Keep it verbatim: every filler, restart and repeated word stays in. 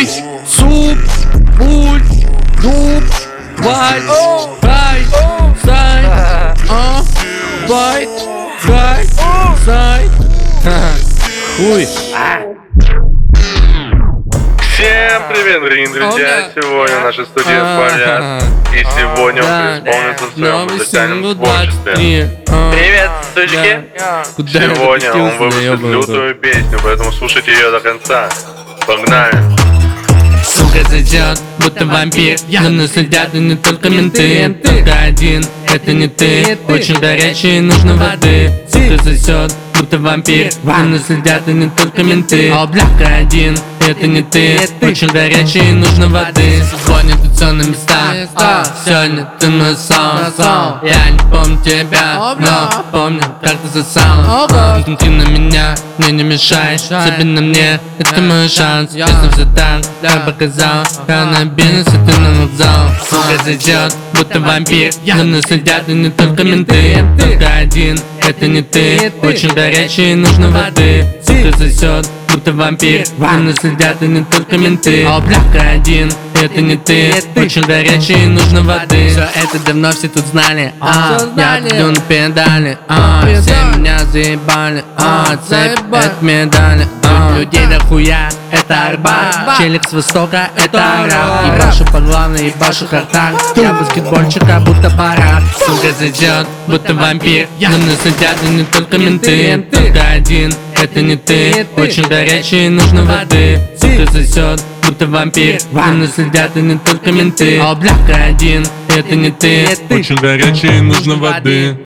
Пусть, суп, пульт, дуб, вайт, гайд, сайт, а, байт, гайд, сайт. Хуй. Всем привет, дорогие друзья! Сегодня наши студии болят, и сегодня он преисполнится в своем музыкальном творчестве. Привет, сучки! Сегодня он выпустит лютую песню, поэтому слушайте ее до конца. Погнали! Сука зайдет, будто вампир, но нас следят и не только менты. Только один, это не ты, очень горячий, нужно воды. Сука засет, будто вампир, но нас следят и не только менты. Только один, это не ты, очень горячий, нужно воды. Сегодня тут все на местах, сегодня ты мой сон. Я не помню тебя, но помню, как ты засал. Смотри на меня, мне не мешай, особенно мне, это мой шанс. Если все так, я показал, я на бизнес, и ты на вокзал. Сука зайдет, будто вампир, но нас следят и не только менты. Только один, это не ты, очень горячий, нужно воды. Сука засет, будто вампир, но нас следят и не только менты. Только один, это не ты, очень горячий, нужно воды. Все это давно все тут знали, а, я иду на педали, а, все меня заебали, а, цепь от медали, а, людей дохуя, это Арбат, челик с востока, это араб. Ебашу по главной, ебашу хардтак, я баскетбольчика, будто парад. Сука зайдет, будто вампир, но нас следят и не только менты. Только один, это не ты, очень горячий, нужно воды. Сука засет, будто вампир, но нас следят и не только менты. Только один, это не ты, очень горячий, нужно воды.